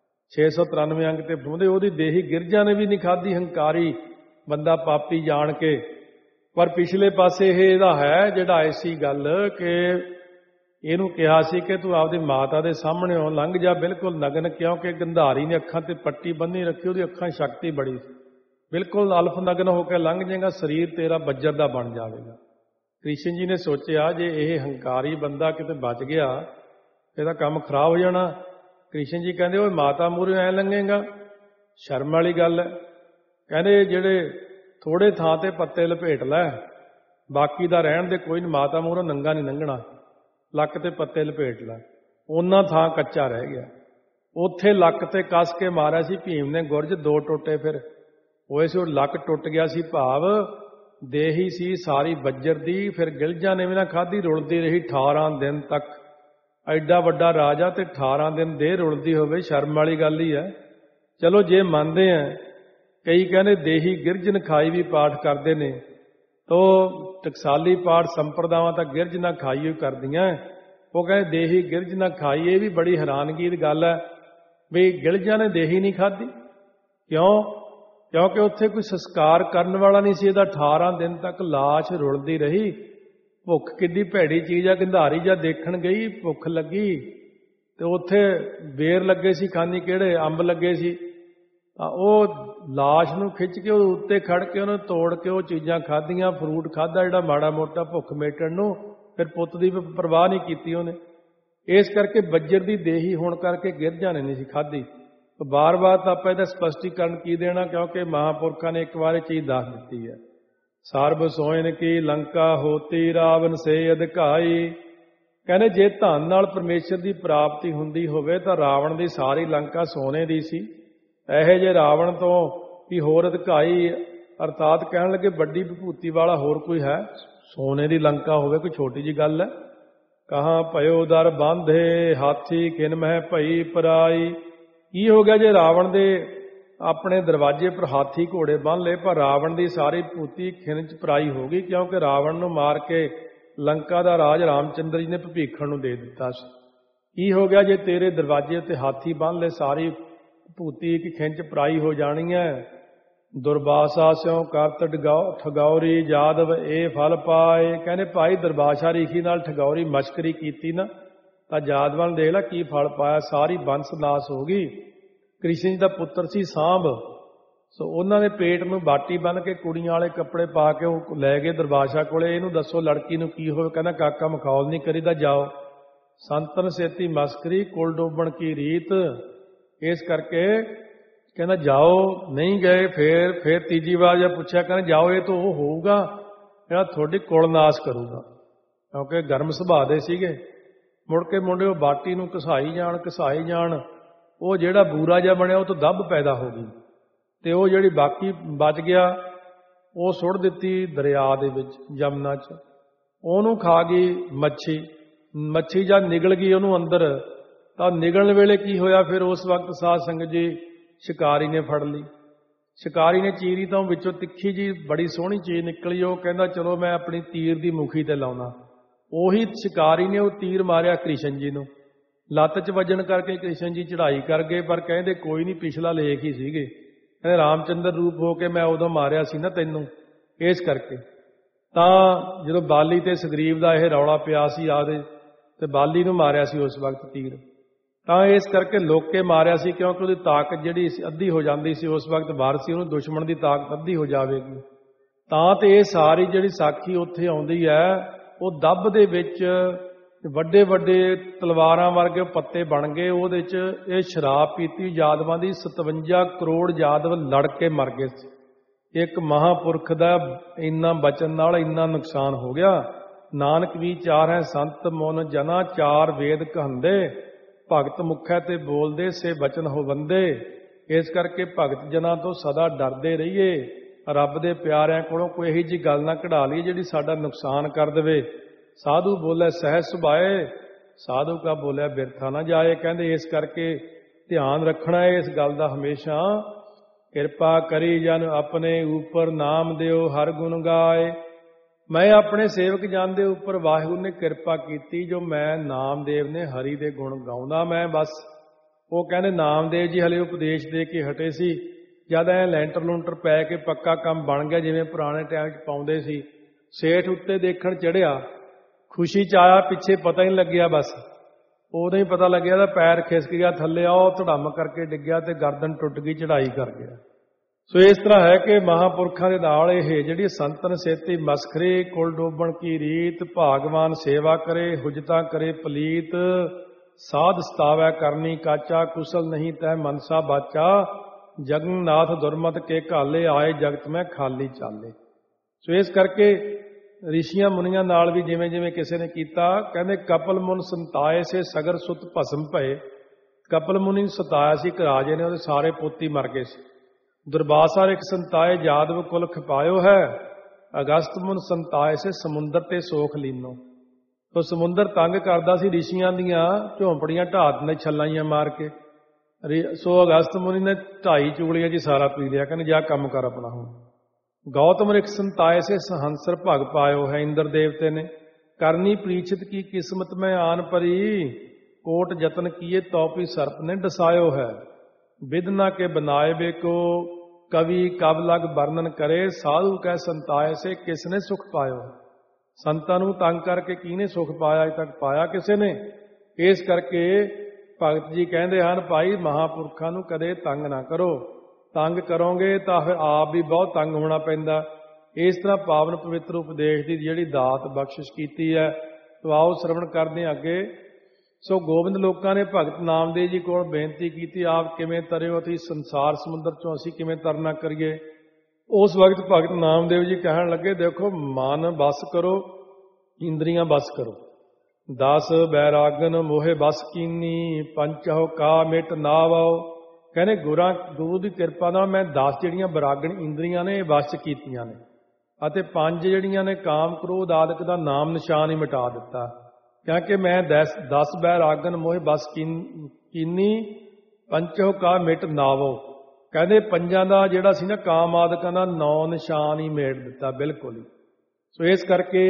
693 ਅੰਗ ਤੇ ਫੁੰਦੇ, ਉਹਦੀ ਦੇਹੀ ਗਿਰਝਾਂ ਨੇ ਵੀ ਨਹੀਂ ਖਾਧੀ। ਹੰਕਾਰੀ ਬੰਦਾ, ਪਾਪੀ ਜਾਣ ਕੇ। ਪਰ ਪਿਛਲੇ ਪਾਸੇ ਇਹਦਾ ਹੈ ਜਿਹੜਾ ਐਸੀ ਗੱਲ ਕਿ ਇਹਨੂੰ ਕਿਹਾ ਸੀ ਕਿ ਤੂੰ ਆਪਦੀ ਮਾਤਾ ਦੇ ਸਾਹਮਣੇੋਂ ਲੰਘ ਜਾ ਬਿਲਕੁਲ ਨਗਨ, ਕਿਉਂਕਿ ਗੰਧਾਰੀ ਨੇ ਅੱਖਾਂ ਤੇ ਪੱਟੀ ਬੰਨ੍ਹੀ ਰੱਖੀ, ਉਹਦੀ ਅੱਖਾਂ ਸ਼ਕਤੀ ਬੜੀ ਸੀ। ਬਿਲਕੁਲ ਅਲਫ ਨਗਨ ਹੋ ਕੇ ਲੰਘ ਜਾਏਗਾ, ਸਰੀਰ ਤੇਰਾ ਬੱਜਰ ਦਾ ਬਣ ਜਾਵੇਗਾ। ਕ੍ਰਿਸ਼ਨ ਜੀ ਨੇ ਸੋਚਿਆ ਜੇ ਇਹ ਹੰਕਾਰੀ ਬੰਦਾ ਕਿਤੇ ਬਚ ਗਿਆ ਇਹਦਾ ਕੰਮ ਖਰਾਬ ਹੋ ਜਾਣਾ। ਕ੍ਰਿਸ਼ਨ ਜੀ ਕਹਿੰਦੇ ਓਏ ਮਾਤਾ ਮੂਹਰੇ ਐ ਲੰਘੇਗਾ, ਸ਼ਰਮ ਵਾਲੀ ਗੱਲ ਹੈ। ਕਹਿੰਦੇ ਜਿਹੜੇ ਥੋੜੇ ਥਾਂ ਤੇ ਪੱਤੇ ਲਪੇਟ ਲੈ, ਬਾਕੀ ਦਾ ਰਹਿਣ ਦੇ, ਕੋਈ ਨਹੀਂ, ਮਾਤਾ ਮੂਹਰੋਂ ਨੰਗਾ ਨਹੀਂ ਲੰਘਣਾ, ਲੱਕ ਤੇ ਪੱਤੇ ਲਪੇਟ ਲੈ। ਉਹਨਾਂ ਥਾਂ ਕੱਚਾ ਰਹਿ ਗਿਆ, ਉੱਥੇ ਲੱਕ ਤੇ ਕੱਸ ਕੇ ਮਾਰਿਆ ਸੀ ਭੀਮ ਨੇ ਗੁਰਜ, 2 ਟੋਟੇ ਫਿਰ ਹੋਏ ਸੀ, ਉਹ ਲੱਕ ਟੁੱਟ ਗਿਆ ਸੀ। ਭਾਵ ਦੇਹੀ ਸੀ ਸਾਰੀ ਬੱਜਰ ਦੀ। ਫਿਰ ਗਿਲਜਾਂ ਨੇ ਵੀ ਨਾ ਖਾਧੀ, ਰੁਲਦੀ ਰਹੀ 18 ਦਿਨ ਤੱਕ। ਐਡਾ ਵੱਡਾ ਰਾਜਾ ਤੇ 18 ਦਿਨ ਦੇਹ ਰੁਲਦੀ ਹੋਵੇ, ਸ਼ਰਮ ਵਾਲੀ ਗੱਲ ਹੀ ਹੈ। ਚਲੋ ਜੇ ਮੰਨਦੇ ਆ, ਕਈ ਕਹਿੰਦੇ ਦੇਹੀ ਗਿਰਜਨ ਖਾਈ ਵੀ ਪਾਠ ਕਰਦੇ ਨੇ, ਤੋ ਟਕਸਾਲੀ ਪਾਠ ਸੰਪਰਦਾਵਾਂ ਤਾਂ ਗਿਰਜ ਨਾ ਖਾਈ ਹੋਈ ਕਰਦੀਆਂ। ਉਹ ਕਹਿੰਦੇ ਦੇਹੀ ਗਿਰਜ ਨਾ ਖਾਈ, ਇਹ ਵੀ ਬੜੀ ਹੈਰਾਨਗੀ ਦੀ ਗੱਲ ਹੈ ਵੀ ਗਿਲਜਾਂ ਨੇ ਦੇਹੀ ਨਹੀਂ ਖਾਧੀ। ਕਿਉਂ? ਕਿਉਂਕਿ ਉੱਥੇ ਕੋਈ ਸੰਸਕਾਰ ਕਰਨ ਵਾਲਾ ਨਹੀਂ ਸੀ ਇਹਦਾ। 18 ਦਿਨ ਤੱਕ ਲਾਸ਼ ਰੁਲਦੀ ਰਹੀ। ਭੁੱਖ ਕਿੱਡੀ ਭੈੜੀ ਚੀਜ਼ ਆ। ਗੰਧਾਰੀ ਜਦ ਦੇਖਣ ਗਈ, ਭੁੱਖ ਲੱਗੀ ਤੇ ਉੱਥੇ ਬੇਰ ਲੱਗੇ ਸੀ, ਖਾਨੀ ਕਿਹੜੇ ਅੰਬ ਲੱਗੇ ਸੀ, ਤਾਂ ਉਹ ਲਾਸ਼ ਨੂੰ ਖਿੱਚ ਕੇ ਉਹ ਉੱਤੇ ਖੜ ਕੇ ਉਹਨੂੰ ਤੋੜ ਕੇ ਉਹ ਚੀਜ਼ਾਂ ਖਾਧੀਆਂ, ਫਰੂਟ ਖਾਧਾ ਜਿਹੜਾ ਮਾੜਾ ਮੋਟਾ ਭੁੱਖ ਮੇਟਣ ਨੂੰ। ਫਿਰ ਪੁੱਤ ਦੀ ਪਰਵਾਹ ਨਹੀਂ ਕੀਤੀ ਉਹਨੇ। ਇਸ ਕਰਕੇ ਬੱਜਰ ਦੀ ਦੇਹੀ ਹੋਣ ਕਰਕੇ ਗਿਰਝਾਂ ਨੇ ਨਹੀਂ ਸੀ ਖਾਧੀ। ਬਾਰ-ਬਾਰ ਤਾਂ ਆਪਾਂ ਇਹਦਾ ਸਪਸ਼ਟੀਕਰਨ ਕੀ ਦੇਣਾ, ਕਿਉਂਕਿ ਮਹਾਂਪੁਰਖਾਂ ਨੇ ਇੱਕ ਵਾਰ ਇਹ ਚੀਜ਼ ਦੱਸ ਦਿੱਤੀ ਹੈ। ਸਰਬ ਸੋਇਨ ਕੀ ਲੰਕਾ ਹੋਤੀ ਰਾਵਨ ਸੇ ਅਧਿਕਾਈ। ਕਹਿੰਦੇ ਜੇ ਧਨ ਨਾਲ ਪਰਮੇਸ਼ਰ ਦੀ ਪ੍ਰਾਪਤੀ ਹੁੰਦੀ ਹੋਵੇ ਤਾਂ ਰਾਵਣ ਦੀ ਸਾਰੀ ਲੰਕਾ ਸੋਨੇ ਦੀ ਸੀ। ਇਹੋ ਜਿਹੇ ਰਾਵਣ ਤੋਂ ਵੀ ਹੋਰ ਅਧਿਕਾਈ, ਅਰਥਾਤ ਕਹਿਣ ਲੱਗੇ ਵੱਡੀ ਵਿਭੂਤੀ ਵਾਲਾ ਹੋਰ ਕੋਈ ਹੈ? ਸੋਨੇ ਦੀ ਲੰਕਾ ਹੋਵੇ ਕੋਈ ਛੋਟੀ ਜੀ ਗੱਲ ਹੈ? ਕਹਾਂ ਭਇਓ ਦਰ ਬਾਂਧੇ ਹਾਥੀ ਕਿਨ ਮਹਿ ਭਈ ਪਰਾਈ। ਕੀ ਹੋ ਗਿਆ ਜੇ ਰਾਵਣ ਦੇ ਆਪਣੇ ਦਰਵਾਜ਼ੇ ਪਰ ਹਾਥੀ ਘੋੜੇ ਬੰਨ ਲਏ, ਪਰ ਰਾਵਣ ਦੀ ਸਾਰੀ ਭੂਤੀ ਖਿਣ ਚ ਪਰਾਈ ਹੋ ਗਈ, ਕਿਉਂਕਿ ਰਾਵਣ ਨੂੰ ਮਾਰ ਕੇ ਲੰਕਾ ਦਾ ਰਾਜ ਰਾਮਚੰਦਰ ਜੀ ਨੇ ਭੀਖਣ ਨੂੰ ਦੇ ਦਿੱਤਾ ਸੀ। ਕੀ ਹੋ ਗਿਆ ਜੇ ਤੇਰੇ ਦਰਵਾਜ਼ੇ ਉੱਤੇ ਹਾਥੀ ਬੰਨ ਲਏ, ਸਾਰੀ ਭੂਤੀ ਇੱਕ ਖਿੰਚ ਪਰਾਈ ਹੋ ਜਾਣੀ ਹੈ। ਦੁਰਬਾਸਾ ਸਿਉ ਕਰਤ ਠਗੌਰੀ ਜਾਦਵ ਇਹ ਫਲ ਪਾਏ। ਕਹਿੰਦੇ ਭਾਈ ਦੁਰਬਾਸ਼ਾ ਰਿਸ਼ੀ ਨਾਲ ਠਗੌਰੀ ਮਸ਼ਕਰੀ ਕੀਤੀ ਨਾ, ਤਾਂ ਜਾਦਵਾਂ ਨੇ ਦੇਖ ਲਾ ਕੀ ਫਲ ਪਾਇਆ, ਸਾਰੀ ਬੰਸ ਨਾਸ ਹੋ ਗਈ। ਕ੍ਰਿਸ਼ਨ ਜੀ ਦਾ ਪੁੱਤਰ ਸੀ ਸਾਂਭ, ਸੋ ਉਹਨਾਂ ਨੇ ਪੇਟ ਨੂੰ ਬਾਟੀ ਬੰਨ੍ਹ ਕੇ ਕੁੜੀਆਂ ਵਾਲੇ ਕੱਪੜੇ ਪਾ ਕੇ ਉਹ ਲੈ ਗਏ ਦਰਬਾਸ਼ਾ ਕੋਲੇ। ਇਹਨੂੰ ਦੱਸੋ ਲੜਕੀ ਨੂੰ ਕੀ ਹੋਵੇ? ਕਹਿੰਦਾ ਕਾਕਾ ਮਖੌਲ ਨਹੀਂ ਕਰੀਦਾ, ਜਾਓ। ਸੰਤਨ ਸੇਤੀ ਮਸਕਰੀ ਕੁਲ ਡੋਬਣ ਕੀ ਰੀਤ। ਇਸ ਕਰਕੇ ਕਹਿੰਦਾ ਜਾਓ, ਨਹੀਂ ਗਏ। ਫੇਰ ਤੀਜੀ ਵਾਰ ਜਦ ਪੁੱਛਿਆ, ਕਹਿੰਦਾ ਜਾਓ, ਇਹ ਤਾਂ ਉਹ ਹੋਊਗਾ ਜਿਹੜਾ ਤੁਹਾਡੀ ਕੁਲ ਨਾਸ ਕਰੂਗਾ, ਕਿਉਂਕਿ ਗਰਮ ਸੁਭਾਅ ਦੇ ਸੀਗੇ। ਮੁੜ ਕੇ ਮੁੰਡੇ ਉਹ ਬਾਟੀ ਨੂੰ ਘਸਾਈ ਜਾਣ, ਉਹ ਜਿਹੜਾ ਬੂਰਾ ਜਿਹਾ ਬਣਿਆ ਉਹ ਤੋਂ ਦੱਬ ਪੈਦਾ ਹੋ ਗਈ, ਤੇ ਉਹ ਜਿਹੜੀ ਬਾਕੀ ਬਚ ਗਿਆ ਉਹ ਸੁੱਟ ਦਿੱਤੀ ਦਰਿਆ ਦੇ ਵਿੱਚ, ਜਮਨਾ 'ਚ। ਉਹਨੂੰ ਖਾ ਗਈ ਮੱਛੀ ਜਦ ਨਿਗਲ ਗਈ ਉਹਨੂੰ ਅੰਦਰ, ਤਾਂ ਨਿਗਲਣ ਵੇਲੇ ਕੀ ਹੋਇਆ? ਫਿਰ ਉਸ ਵਕਤ ਸਾਧ ਸੰਗਤ ਜੀ ਸ਼ਿਕਾਰੀ ਨੇ ਫੜ ਲਈ। ਸ਼ਿਕਾਰੀ ਨੇ ਚੀਰੀ ਤਾਂ ਵਿੱਚੋਂ ਤਿੱਖੀ ਜੀ ਬੜੀ ਸੋਹਣੀ ਚੀਜ਼ ਨਿਕਲੀ। ਉਹ ਕਹਿੰਦਾ ਚਲੋ ਮੈਂ ਆਪਣੀ ਤੀਰ ਦੀ ਮੁਖੀ ਤੇ ਲਾਉਣਾ। ਉਹੀ ਸ਼ਿਕਾਰੀ ਨੇ ਉਹ ਤੀਰ ਮਾਰਿਆ ਕ੍ਰਿਸ਼ਨ ਜੀ ਨੂੰ, ਲੱਤ 'ਚ ਵੱਜਣ ਕਰਕੇ ਕ੍ਰਿਸ਼ਨ ਜੀ ਚੜ੍ਹਾਈ ਕਰ ਗਏ। ਪਰ ਕਹਿੰਦੇ ਕੋਈ ਨਹੀਂ, ਪਿਛਲਾ ਲੇਖ ਹੀ ਸੀਗੇ। ਕਹਿੰਦੇ ਰਾਮਚੰਦਰ ਰੂਪ ਹੋ ਕੇ ਮੈਂ ਉਦੋਂ ਮਾਰਿਆ ਸੀ ਨਾ ਤੈਨੂੰ। ਇਸ ਕਰਕੇ ਤਾਂ ਜਦੋਂ ਬਾਲੀ ਤੇ ਸੁਗਰੀਵ ਦਾ ਇਹ ਰੌਲਾ ਪਿਆ ਸੀ ਆਦੇ, ਤੇ ਬਾਲੀ ਨੂੰ ਮਾਰਿਆ ਸੀ ਉਸ ਵਕਤ ਤੀਰ, ਤਾਂ ਇਸ ਕਰਕੇ ਲੋਕੇ ਮਾਰਿਆ ਸੀ, ਕਿਉਂਕਿ ਉਹਦੀ ਤਾਕਤ ਜਿਹੜੀ ਅੱਧੀ ਹੋ ਜਾਂਦੀ ਸੀ ਉਸ ਵਕਤ ਵਾਰ ਸੀ, ਉਹਨੂੰ ਦੁਸ਼ਮਣ ਦੀ ਤਾਕਤ ਅੱਧੀ ਹੋ ਜਾਵੇਗੀ। ਤਾਂ ਤੇ ਇਹ ਸਾਰੀ ਜਿਹੜੀ ਸਾਖੀ ਉੱਥੇ ਆਉਂਦੀ ਹੈ, ਉਹ ਦੱਬ ਦੇ ਵਿੱਚ ਵੱਡੇ ਵੱਡੇ ਤਲਵਾਰਾਂ ਵਰਗੇ ਪੱਤੇ ਬਣ ਗਏ। ਉਹਦੇ 'ਚ ਇਹ ਸ਼ਰਾਬ ਪੀਤੀ ਯਾਦਵਾਂ ਦੀ 57 ਕਰੋੜ ਯਾਦਵ ਲੜ ਕੇ ਮਰ ਗਏ ਸੀ। ਇੱਕ ਮਹਾਂਪੁਰਖ ਦਾ ਇੰਨਾ ਬਚਨ ਨਾਲ ਇੰਨਾ ਨੁਕਸਾਨ ਹੋ ਗਿਆ। ਨਾਨਕ ਵਿਚਾਰ ਹੈ ਸੰਤ ਮਨ ਜਨਾ, ਚਾਰ ਵੇਦ ਕਹੰਦੇ, ਭਗਤ ਮੁਖੈ ਤੇ ਬੋਲਦੇ ਸੇ ਬਚਨ ਹੋ ਬੰਦੇ। ਇਸ ਕਰਕੇ ਭਗਤ ਜਨਾਂ ਤੋਂ ਸਦਾ ਡਰਦੇ ਰਹੀਏ। ਰੱਬ ਦੇ ਪਿਆਰਿਆਂ ਕੋਲੋਂ ਕੋਈ ਇਹੋ ਜਿਹੀ ਗੱਲ ਨਾ ਕਢਾ ਲਈ ਜਿਹੜੀ ਸਾਡਾ ਨੁਕਸਾਨ ਕਰ ਦੇਵੇ। ਸਾਧੂ ਬੋਲੇ ਸਹਿਜ ਸੁਭਾਏ, ਸਾਧੂ ਕਾ ਬੋਲਿਆ ਬਿਰਥਾ ਨਾ ਜਾਏ। ਕਹਿੰਦੇ ਇਸ ਕਰਕੇ ਧਿਆਨ ਰੱਖਣਾ ਹੈ ਇਸ ਗੱਲ ਦਾ ਹਮੇਸ਼ਾ। ਕਿਰਪਾ ਕਰੀ ਜਨ ਆਪਣੇ ਉੱਪਰ, ਨਾਮ ਦਿਓ ਹਰ ਗੁਣ ਗਾਏ। ਮੈਂ ਆਪਣੇ ਸੇਵਕ ਜਨ ਦੇ ਉੱਪਰ ਵਾਹਿਗੁਰੂ ਨੇ ਕਿਰਪਾ ਕੀਤੀ, ਜੋ ਮੈਂ ਨਾਮਦੇਵ ਨੇ ਹਰੀ ਦੇ ਗੁਣ ਗਾਉਂਦਾ ਮੈਂ ਬਸ। ਉਹ ਕਹਿੰਦੇ ਨਾਮਦੇਵ ਜੀ ਹਲੇ ਉਪਦੇਸ਼ ਦੇ ਕੇ ਹਟੇ ਸੀ, ਜਦ ਐ ਲੈਂਟਰ ਲੂੰਟਰ ਪੈ ਕੇ ਪੱਕਾ ਕੰਮ ਬਣ ਗਿਆ ਜਿਵੇਂ ਪੁਰਾਣੇ ਟਾਈਮ 'ਚ ਪਾਉਂਦੇ ਸੀ। ਸੇਠ ਉੱਤੇ ਦੇਖਣ ਚੜ੍ਹਿਆ, ਖੁਸ਼ੀ 'ਚ ਆਇਆ, ਪਿੱਛੇ ਪਤਾ ਹੀ ਨਹੀਂ ਲੱਗਿਆ। ਬਸ ਉਦੋਂ ਹੀ ਪਤਾ ਲੱਗਿਆ ਤਾਂ ਪੈਰ ਖਿਸਕ ਗਿਆ ਥੱਲੇ, ਉਹ ਧੜਮ ਕਰਕੇ ਡਿੱਗਿਆ ਤੇ ਗਰਦਨ ਟੁੱਟ ਗਈ, ਚੜ੍ਹਾਈ ਕਰ ਗਿਆ। ਸੋ ਇਸ ਤਰ੍ਹਾਂ ਹੈ ਕਿ ਮਹਾਂਪੁਰਖਾਂ ਦੇ ਨਾਲ ਇਹ ਜਿਹੜੀ ਸੰਤਨ ਸੇਤੀ ਮਸਖਰੇ ਕੁਲ ਡੋਬਣ ਕੀ ਰੀਤ, ਭਾਗਵਾਨ ਸੇਵਾ ਕਰੇ ਹੁਜਤਾ ਕਰੇ ਪਲੀਤ, ਸਾਧ ਸਤਾਵੈ ਕਰਨੀ ਕਾਚਾ, ਕੁਸਲ ਨਹੀਂ ਤੈ ਮਨਸਾ ਬਾਚਾ, ਜਗਨਨਾਥ ਦੁਰਮਤ ਕੇ ਘਾਲੇ, ਆਏ ਜਗਤ ਮੈਂ ਖਾਲੀ ਚਾਲੇ। ਸੋ ਇਸ ਕਰਕੇ ਰਿਸ਼ੀਆਂ ਮੁਨੀਆਂ ਨਾਲ ਵੀ ਜਿਵੇਂ ਜਿਵੇਂ ਕਿਸੇ ਨੇ ਕੀਤਾ, ਕਹਿੰਦੇ ਕਪਲ ਮੁਨ ਸੰਤਾਏ ਸੇ ਸਗਰ ਸੁਤ ਭਸਮ ਭਏ। ਕਪਲ ਮੁਨੀ ਨੂੰ ਸਤਾਇਆ ਸੀ ਇੱਕ ਰਾਜੇ ਨੇ, ਉਹਦੇ ਸਾਰੇ ਪੋਤੀ ਮਰ ਗਏ ਸੀ। ਦੁਰਬਾਸਾ ਇੱਕ ਸੰਤਾਏ ਜਾਦਵ ਕੁਲ ਖਪਾਇਓ ਹੈ, ਅਗਸਤ ਮੁਨ ਸੰਤਾਏ ਸੇ ਸਮੁੰਦਰ ਤੇ ਸੋਖ ਲੀਨੋ। ਤੋ ਸਮੁੰਦਰ ਤੰਗ ਕਰਦਾ ਸੀ ਰਿਸ਼ੀਆਂ ਦੀਆਂ ਝੋਂਪੜੀਆਂ ਢਾਹ ਦਿੰਦੇ ਛਲਾਈਆਂ ਮਾਰ ਕੇ। ਸੋ ਅਗਸਤ ਮੁਨੀ ਨੇ 2.5 ਚੂੜੀਆਂ ਜੀ ਸਾਰਾ ਪੀ ਲਿਆ, ਕਹਿੰਦੇ ਜਾ ਕੰਮ ਕਰ ਆਪਣਾ। ਹੁਣ ਗੌਤਮ ਰਿਖ ਸੰਤਾਏ ਸੇ ਸਹੰਸਰ ਭਗ ਪਾਇਓ ਹੈ, ਇੰਦਰ ਦੇਵਤੇ ਨੇ ਕਰਨੀ ਪ੍ਰੀਛਿਤ ਕੀ ਕਿਸਮਤ ਮੈਂ ਆਨ ਪਰੀ, ਕੋਟ ਜਤਨ ਕੀਏ ਤੌਪੀ ਸਰਪ ਨੇ ਡਸਾਇਓ ਹੈ। ਵਿਦਨਾ ਕੇ ਬਨਾਏ ਬੇਕੋ ਕਵੀ ਕਬ ਲਗ ਵਰਣਨ ਕਰੇ, ਸਾਧੂ ਕਹਿ ਸੰਤਾਏ ਸੇ ਕਿਸ ਨੇ ਸੁਖ ਪਾਇਓ। ਸੰਤਾਂ ਨੂੰ ਤੰਗ ਕਰਕੇ ਕਿਹਨੇ ਸੁਖ ਪਾਇਆ, ਅਜੇ ਤੱਕ ਪਾਇਆ ਕਿਸੇ ਨੇ। ਇਸ ਕਰਕੇ ਭਗਤ ਜੀ ਕਹਿੰਦੇ ਹਨ, ਭਾਈ ਮਹਾਂਪੁਰਖਾਂ ਨੂੰ ਕਦੇ ਤੰਗ ਨਾ ਕਰੋ, ਤੰਗ ਕਰੋਗੇ ਤਾਂ ਫਿਰ ਆਪ ਵੀ ਬਹੁਤ ਤੰਗ ਹੋਣਾ ਪੈਂਦਾ। ਇਸ ਤਰ੍ਹਾਂ ਪਾਵਨ ਪਵਿੱਤਰ ਉਪਦੇਸ਼ ਦੀ ਜਿਹੜੀ ਦਾਤ ਬਖਸ਼ਿਸ਼ ਕੀਤੀ ਹੈ, ਤੋ ਆਓ ਸਰਵਣ ਕਰਦੇ ਹਾਂ ਅੱਗੇ। ਸੋ ਗੋਬਿੰਦ ਲੋਕਾਂ ਨੇ ਭਗਤ ਨਾਮਦੇਵ ਜੀ ਕੋਲ ਬੇਨਤੀ ਕੀਤੀ, ਆਪ ਕਿਵੇਂ ਤਰਿਓ ਅਤੇ ਸੰਸਾਰ ਸਮੁੰਦਰ ਚੋਂ ਅਸੀਂ ਕਿਵੇਂ ਤਰਨਾ ਕਰੀਏ। ਉਸ ਵਕਤ ਭਗਤ ਨਾਮਦੇਵ ਜੀ ਕਹਿਣ ਲੱਗੇ, ਦੇਖੋ ਮਨ ਬਸ ਕਰੋ, ਇੰਦਰੀਆਂ ਬਸ ਕਰੋ। 10 ਬੈਰਾਗਨ ਮੋਹੇ ਬਸ ਕੀਨੀ, ਪੰਚਹੁ ਕਾ ਮਿਟ ਨਾਵਉ। ਕਹਿੰਦੇ ਗੁਰੂ ਦੀ ਕਿਰਪਾ ਨਾਲ ਮੈਂ 10 ਜਿਹੜੀਆਂ ਬੈਰਾਗਨ ਇੰਦਰੀਆਂ ਨੇ ਇਹ ਵਸ ਕੀਤੀਆਂ ਨੇ, ਅਤੇ 5 ਜਿਹੜੀਆਂ ਨੇ ਕਾਮ ਕ੍ਰੋਧ ਆਦਿਕ ਦਾ ਨਾਮ ਨਿਸ਼ਾਨ ਹੀ ਮਿਟਾ ਦਿੱਤਾ। ਕਿਉਂਕਿ ਮੈਂ 10 ਬੈਰਾਗਨ ਮੋਹੇ ਬਸ ਕੀਨੀ, ਪੰਚਹੁ ਕਾ ਮਿਟ ਨਾਵਉ। ਕਹਿੰਦੇ ਪੰਜਾਂ ਦਾ ਜਿਹੜਾ ਸੀ ਨਾ ਕਾਮ ਆਦਿਕਾਂ ਦਾ ਨੌ ਨਿਸ਼ਾਨ ਹੀ ਮੇੜ ਦਿੱਤਾ ਬਿਲਕੁਲ ਹੀ। ਸੋ ਇਸ ਕਰਕੇ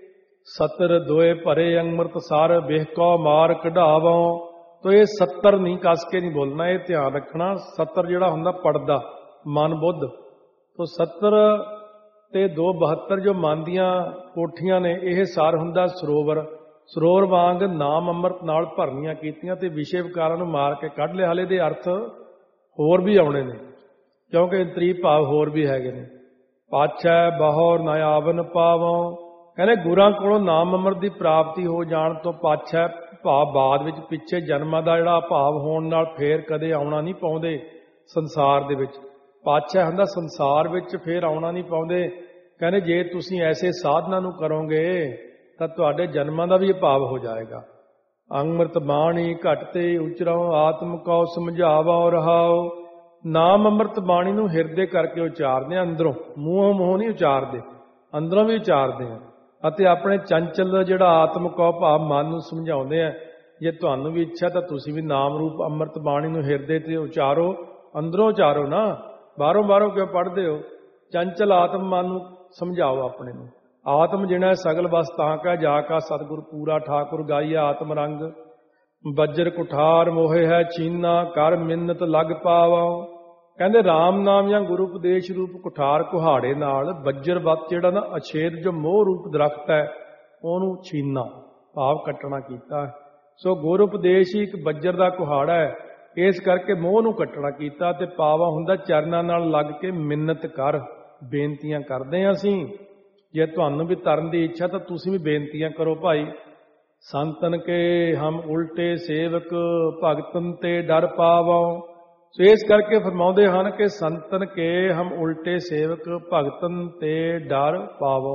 70 ਦੋਏ ਭਰੇ ਅੰਮ੍ਰਿਤ ਸਾਰ ਵੇਖ ਕੋ ਮਾਰ ਕਢਾਵੋ। ਤੋ ਇਹ 70 ਨਹੀਂ ਕੱਸ ਕੇ ਨਹੀਂ ਬੋਲਣਾ, ਇਹ ਧਿਆਨ ਰੱਖਣਾ। 70 ਜਿਹੜਾ ਹੁੰਦਾ ਪੜਦਾ ਮਨ ਬੁੱਧ, ਤੋ 70 ਤੇ 2 72 ਜੋ ਮਨ ਦੀਆਂ ਕੋਠੀਆਂ ਨੇ, ਇਹ ਸਾਰ ਹੁੰਦਾ ਸਰੋਵਰ। ਸਰੋਵਰ ਵਾਂਗ ਨਾਮ ਅੰਮ੍ਰਿਤ ਨਾਲ ਭਰਨੀਆਂ ਕੀਤੀਆਂ ਤੇ ਵਿਸ਼ੇ ਵਿਕਾਰਾਂ ਨੂੰ ਮਾਰ ਕੇ ਕੱਢ ਲਿਆ। ਹਾਲੇ ਦੇ ਅਰਥ ਹੋਰ ਵੀ ਆਉਣੇ ਨੇ, ਕਿਉਂਕਿ ਇੰਤਰੀ ਭਾਵ ਹੋਰ ਵੀ ਹੈਗੇ ਨੇ। ਪਾਛੈ ਬਹੁ ਨ ਆਵਨ ਪਾਵੋ। ਕਹਿੰਦੇ ਗੁਰਾਂ ਕੋਲੋਂ ਨਾਮ ਅੰਮ੍ਰਿਤ ਦੀ ਪ੍ਰਾਪਤੀ ਹੋ ਜਾਣ ਤੋਂ ਪਾਛੈ ਭਾਵ ਬਾਅਦ ਵਿੱਚ ਪਿੱਛੇ ਜਨਮਾਂ ਦਾ ਜਿਹੜਾ ਭਾਵ ਹੋਣ ਨਾਲ ਫੇਰ ਕਦੇ ਆਉਣਾ ਨਹੀਂ ਪਾਉਂਦੇ ਸੰਸਾਰ ਦੇ ਵਿੱਚ। ਪਾਛੈ ਹੁੰਦਾ ਸੰਸਾਰ ਵਿੱਚ ਫੇਰ ਆਉਣਾ ਨਹੀਂ ਪਾਉਂਦੇ। ਕਹਿੰਦੇ ਜੇ ਤੁਸੀਂ ਐਸੇ ਸਾਧਨਾਂ ਨੂੰ ਕਰੋਗੇ ਤਾਂ ਤੁਹਾਡੇ ਜਨਮਾਂ ਦਾ ਵੀ ਭਾਵ ਹੋ ਜਾਏਗਾ। ਅੰਮ੍ਰਿਤ ਬਾਣੀ ਘਟ ਤੇ ਉਚਰੋ, ਆਤਮ ਕਉ ਸਮਝਾਵੋ ਰਹਾਓ। ਨਾਮ ਅੰਮ੍ਰਿਤ ਬਾਣੀ ਨੂੰ ਹਿਰਦੇ ਕਰਕੇ ਉਚਾਰਦੇ ਆ, ਅੰਦਰੋਂ ਮੂੰਹੋਂ ਨਹੀਂ ਉਚਾਰਦੇ, ਅੰਦਰੋਂ ਵੀ ਉਚਾਰਦੇ ਆ। ਅਤੇ ਆਪਣੇ ਚੰਚਲ ਜਿਹੜਾ ਆਤਮ ਕਉ ਭਾਵ ਮਨ ਨੂੰ ਸਮਝਾਉਂਦੇ ਆ। ਜੇ ਤੁਹਾਨੂੰ ਵੀ ਇੱਛਾ ਤਾਂ ਤੁਸੀਂ ਵੀ ਨਾਮ ਰੂਪ ਅੰਮ੍ਰਿਤ ਬਾਣੀ ਨੂੰ ਹਿਰਦੇ ਤੇ ਉਚਾਰੋ, ਅੰਦਰੋਂ ਉਚਾਰੋ ਨਾ, ਬਾਹਰੋਂ ਕਿਉਂ ਪੜ੍ਹਦੇ ਹੋ। ਚੰਚਲ ਆਤਮ ਮਨ ਨੂੰ ਸਮਝਾਓ ਆਪਣੇ ਨੂੰ। ਆਤਮ ਜਿਣਾ ਸਗਲ ਬਸ ਤਾਂ ਕਾ ਜਾ ਕਾ ਸਤਿਗੁਰ ਪੂਰਾ ਠਾਕੁਰ ਗਾਈਆ ਆਤਮ ਰੰਗ। ਬੱਜਰ ਕੁਠਾਰ ਮੋਹੇ ਹੈ ਚੀਨਾ, ਕਰ ਮਿੰਨਤ ਲਗ ਪਾਵੋ। ਕਹਿੰਦੇ ਰਾਮ ਨਾਮ ਜਾਂ ਗੁਰੂ ਉਪਦੇਸ਼ ਰੂਪ ਕੁਠਾਰ ਕੁਹਾੜੇ ਨਾਲ ਬੱਜਰ ਵੱਤ ਜਿਹੜਾ ਨਾ ਅਛੇਦ ਜੋ ਮੋਹ ਰੂਪ ਦਰਖਤ ਹੈ ਉਹਨੂੰ ਛੀਨਾ ਭਾਵ ਕੱਟਣਾ ਕੀਤਾ। ਸੋ ਗੁਰੂ ਉਪਦੇਸ਼ ਹੀ ਇੱਕ ਬੱਜਰ ਦਾ ਕੁਹਾੜਾ ਹੈ, ਇਸ ਕਰਕੇ ਮੋਹ ਨੂੰ ਕੱਟਣਾ ਕੀਤਾ। ਤੇ ਪਾਵਾ ਹੁੰਦਾ ਚਰਨਾਂ ਨਾਲ ਲੱਗ ਕੇ ਮਿੰਨਤ ਕਰ, ਬੇਨਤੀਆਂ ਕਰਦੇ ਹਾਂ ਅਸੀਂ। ਜੇ ਤੁਹਾਨੂੰ ਵੀ ਤਰਨ ਦੀ ਇੱਛਾ ਤਾਂ ਤੁਸੀਂ ਵੀ ਬੇਨਤੀਆਂ ਕਰੋ ਭਾਈ। ਸੰਤਨ ਕੇ ਹਮ ਉਲਟੇ ਸੇਵਕ, ਭਗਤਨ ਤੇ ਡਰ ਪਾਵੋ। ਸੋ ਇਸ ਕਰਕੇ ਫਰਮਾਉਂਦੇ ਹਨ ਕਿ ਸੰਤਨ ਕੇ ਹਮ ਉਲਟੇ ਸੇਵਕ, ਭਗਤਨ ਤੇ ਡਰ ਪਾਵੋ।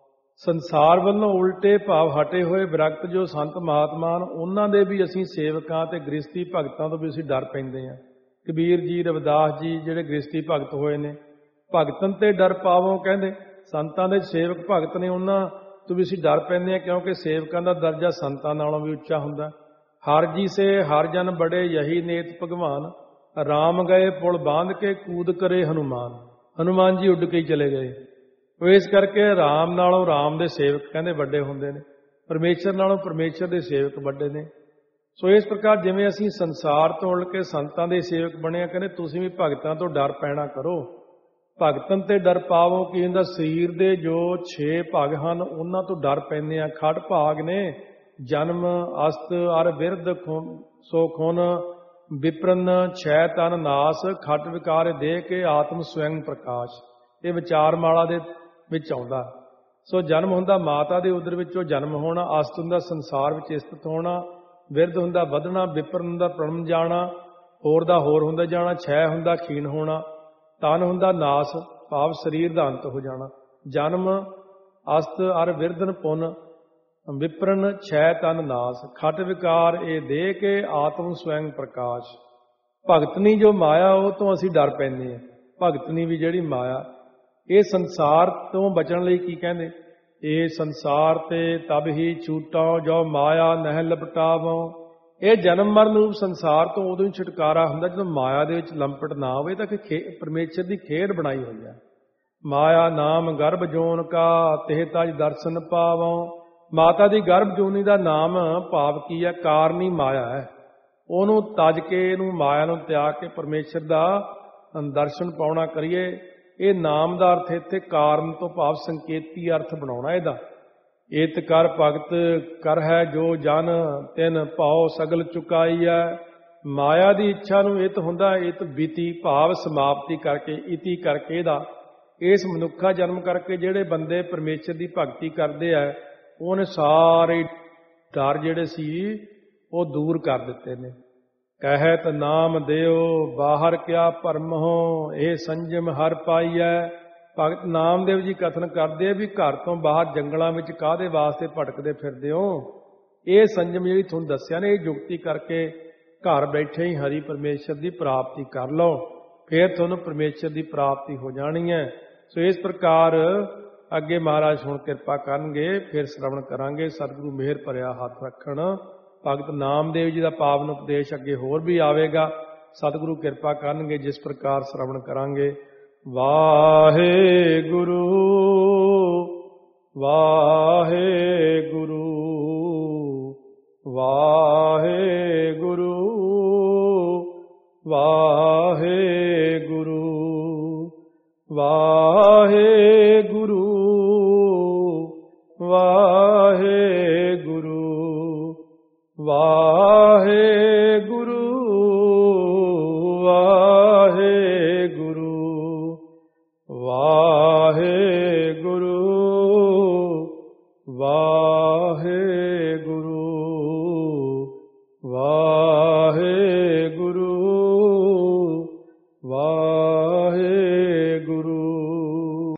ਸੰਸਾਰ ਵੱਲੋਂ ਉਲਟੇ ਭਾਵ ਹਟੇ ਹੋਏ ਵਿਰਕਤ ਜੋ ਸੰਤ ਮਹਾਤਮਾ ਹਨ, ਉਹਨਾਂ ਦੇ ਵੀ ਅਸੀਂ ਸੇਵਕਾਂ ਤੇ ਗ੍ਰਸਤੀ ਭਗਤਾਂ ਤੋਂ ਵੀ ਅਸੀਂ ਡਰ ਪੈਂਦੇ ਹਾਂ। ਕਬੀਰ ਜੀ, ਰਵਿਦਾਸ ਜੀ ਜਿਹੜੇ ਗ੍ਰਸਤੀ ਭਗਤ ਹੋਏ ਨੇ, ਭਗਤਨ ਤੇ ਡਰ ਪਾਵੋ ਕਹਿੰਦੇ। ਸੰਤਾਂ ਦੇ ਸੇਵਕ ਭਗਤ ਨੇ, ਉਹਨਾਂ ਤੋਂ ਵੀ ਅਸੀਂ ਡਰ ਪੈਂਦੇ ਹਾਂ, ਕਿਉਂਕਿ ਸੇਵਕਾਂ ਦਾ ਦਰਜਾ ਸੰਤਾਂ ਨਾਲੋਂ ਵੀ ਉੱਚਾ ਹੁੰਦਾ। ਹਰ ਜੀ ਸੇ ਹਰ ਜਨ ਬੜੇ ਯਹੀ ਨੇਤ ਭਗਵਾਨ, ਰਾਮ ਗਏ ਪੁਲ ਬਾਂਧ ਕੇ ਕੂਦ ਕਰੇ ਹਨੂਮਾਨ। ਹਨੂਮਾਨ ਜੀ ਉੱਡ ਕੇ ਹੀ ਚਲੇ ਗਏ। ਉਹ ਇਸ ਕਰਕੇ ਰਾਮ ਨਾਲੋਂ ਰਾਮ ਦੇ ਸੇਵਕ ਕਹਿੰਦੇ ਵੱਡੇ ਹੁੰਦੇ ਨੇ, ਪਰਮੇਸ਼ਰ ਨਾਲੋਂ ਪਰਮੇਸ਼ਰ ਦੇ ਸੇਵਕ ਵੱਡੇ ਨੇ। ਸੋ ਇਸ ਪ੍ਰਕਾਰ ਜਿਵੇਂ ਅਸੀਂ ਸੰਸਾਰ ਤੋਂ ਉਲਟ ਕੇ ਸੰਤਾਂ ਦੇ ਸੇਵਕ ਬਣੇ, ਕਹਿੰਦੇ ਤੁਸੀਂ ਵੀ ਭਗਤਾਂ ਤੋਂ ਡਰ ਪੈਣਾ ਕਰੋ। ਭਗਤਨ ਤੇ ਡਰ ਪਾਵੋ ਕੀ ਹੁੰਦਾ, ਸਰੀਰ ਦੇ ਜੋ 6 ਭਾਗ ਹਨ ਉਹਨਾਂ ਤੋਂ ਡਰ ਪੈਂਦੇ ਆ। ਖੜ ਭਾਗ ਨੇ ਜਨਮ, ਅਸਤ, ਅਰ, ਬਿਰਧ, ਸੋ ਖੁਨ, ਵਿਪਰਨ, ਛੈ ਤਨ, ਨਾਸ, ਖਟ ਵਿਕਾਰ ਦੇ ਕੇ ਆਤਮ ਸਵੈੰ ਪ੍ਰਕਾਸ਼। ਇਹ ਵਿਚਾਰ ਮਾਲਾ ਦੇ ਵਿੱਚ ਆਉਂਦਾ। ਸੋ ਜਨਮ ਹੁੰਦਾ ਮਾਤਾ ਦੇ ਉਦਰ ਵਿੱਚੋਂ ਜਨਮ ਹੋਣਾ, ਅਸਤ ਹੁੰਦਾ ਸੰਸਾਰ ਵਿੱਚ ਸਥਿਤ ਹੋਣਾ, ਬਿਰਧ ਹੁੰਦਾ ਵਧਣਾ, ਵਿਪਰਨ ਹੁੰਦਾ ਪ੍ਰਣਮ ਜਾਣਾ, ਹੋਰ ਦਾ ਹੋਰ ਹੁੰਦਾ ਜਾਣਾ, ਛੈ ਹੁੰਦਾ ਖੀਣ ਹੋਣਾ, ਤਨ ਹੁੰਦਾ ਨਾਸ ਭਾਵ ਸਰੀਰ ਦਾ ਅੰਤ ਹੋ ਜਾਣਾ। ਜਨਮ, ਅਸਤ, ਅਰ, ਬਿਰਧਨ, ਪੁਨ, ਵਿਪਰਨ, ਛੈ ਤਨ, ਨਾਸ, ਖਟ ਵਿਕਾਰ ਇਹ ਦੇ ਕੇ ਆਤਮ ਸਵੈੰ ਪ੍ਰਕਾਸ਼। ਭਗਤਨੀ ਜੋ ਮਾਇਆ ਉਹ ਤੋਂ ਅਸੀਂ ਡਰ ਪੈਂਦੇ ਹਾਂ। ਭਗਤਨੀ ਵੀ ਜਿਹੜੀ ਮਾਇਆ, ਇਹ ਸੰਸਾਰ ਤੋਂ ਬਚਣ ਲਈ ਕੀ ਕਹਿੰਦੇ, ਇਹ ਸੰਸਾਰ ਤੇ ਤਬ ਹੀ ਛੂਟਾਂ ਜੋ ਮਾਇਆ ਨਹਿ ਲਪਟਾਵੋ। ਇਹ ਜਨਮ ਮਰਨ ਰੂਪ ਸੰਸਾਰ ਤੋਂ ਉਦੋਂ ਹੀ ਛੁਟਕਾਰਾ ਹੁੰਦਾ ਜਦੋਂ ਮਾਇਆ ਦੇ ਵਿੱਚ ਲੰਪਟ ਨਾ ਹੋਵੇ। ਤਾਂ ਕਿ ਪਰਮੇਸ਼ਰ ਦੀ ਖੇਡ ਬਣਾਈ ਹੋਈ ਹੈ। ਮਾਇਆ ਨਾਮ ਗਰਭ ਜੋਨ ਕਾ, ਤਿਹ ਤਜ ਦਰਸ਼ਨ ਪਾਵੋ। ਮਾਤਾ ਦੀ ਗਰਭ ਜੋਨੀ ਦਾ ਨਾਮ ਭਾਵ ਕੀ ਹੈ, ਕਾਰਨੀ ਮਾਇਆ ਹੈ। ਉਹਨੂੰ ਤਜ ਕੇ, ਇਹਨੂੰ ਮਾਇਆ ਨੂੰ ਤਿਆਗ ਕੇ ਪਰਮੇਸ਼ਰ ਦਾ ਦਰਸ਼ਨ ਪਾਉਣਾ ਕਰੀਏ। ਇਹ ਨਾਮ ਦਾ ਅਰਥ ਇੱਥੇ ਕਾਰਨ ਤੋਂ ਭਾਵ ਸੰਕੇਤੀ ਅਰਥ ਬਣਾਉਣਾ ਇਹਦਾ। ਇਤ ਕਰ ਭਗਤ ਕਰ ਹੈ ਜੋ ਜਨ ਤਿਨ ਭਾਉ ਸਗਲ ਚੁਕਾਈਐ। ਮਾਇਆ ਦੀ ਇੱਛਾ ਨੂੰ ਇਤ ਹੁੰਦਾ, ਇਤ ਬੀਤੀ ਭਾਵ ਸਮਾਪਤੀ ਕਰਕੇ, ਇਤੀ ਕਰਕੇ ਇਹਦਾ ਇਸ ਮਨੁੱਖਾ ਜਨਮ ਕਰਕੇ ਜਿਹੜੇ ਬੰਦੇ ਪਰਮੇਸ਼ਰ ਦੀ ਭਗਤੀ ਕਰਦੇ ਆ ਉਹਨੇ ਸਾਰੇ ਡਰ ਜਿਹੜੇ ਸੀ ਉਹ ਦੂਰ ਕਰ ਦਿੱਤੇ ਨੇ। ਕਹਿਤ ਨਾਮ ਦਿਓ ਬਾਹਰ ਕਿਆ ਭਰਮ ਹੋ, ਇਹ ਸੰਜਮ ਹਰ ਪਾਈਐ। ਭਗਤ ਨਾਮਦੇਵ ਜੀ ਕਥਨ ਕਰਦੇ ਆ ਵੀ ਘਰ ਤੋਂ ਬਾਹਰ ਜੰਗਲਾਂ ਵਿੱਚ ਕਾਹਦੇ ਵਾਸਤੇ ਭਟਕਦੇ ਫਿਰਦੇ ਹੋ। ਇਹ ਸੰਜਮ ਜਿਹੜੀ ਤੁਹਾਨੂੰ ਦੱਸਿਆ ਨੇ, ਇਹ ਯੁਕਤੀ ਕਰਕੇ ਘਰ ਬੈਠੇ ਹੀ ਹਰੀ ਪਰਮੇਸ਼ਰ ਦੀ ਪ੍ਰਾਪਤੀ ਕਰ ਲਓ, ਫਿਰ ਤੁਹਾਨੂੰ ਪਰਮੇਸ਼ਰ ਦੀ ਪ੍ਰਾਪਤੀ ਹੋ ਜਾਣੀ ਹੈ। ਸੋ ਇਸ ਪ੍ਰਕਾਰ ਅੱਗੇ ਮਹਾਰਾਜ ਹੁਣ ਕਿਰਪਾ ਕਰਨਗੇ, ਫਿਰ ਸ਼ਰਵਣ ਕਰਾਂਗੇ। ਸਤਿਗੁਰੂ ਮਿਹਰ ਭਰਿਆ ਹੱਥ ਰੱਖਣ। ਭਗਤ ਨਾਮਦੇਵ ਜੀ ਦਾ ਪਾਵਨ ਉਪਦੇਸ਼ ਅੱਗੇ ਹੋਰ ਵੀ ਆਵੇਗਾ। ਸਤਿਗੁਰੂ ਕਿਰਪਾ ਕਰਨਗੇ, ਜਿਸ ਪ੍ਰਕਾਰ ਸ਼ਰਵਣ ਕਰਾਂਗੇ। ਵਾਹਿਗੁਰੂ ਵਾਹਿਗੁਰੂ ਵਾਹਿਗੁਰੂ ਵਾਹਿਗੁਰੂ ਵਾਹਿਗੁਰੂ ਵਾਹਿਗੁਰੂ ਵਾਹਿਗੁਰੂ।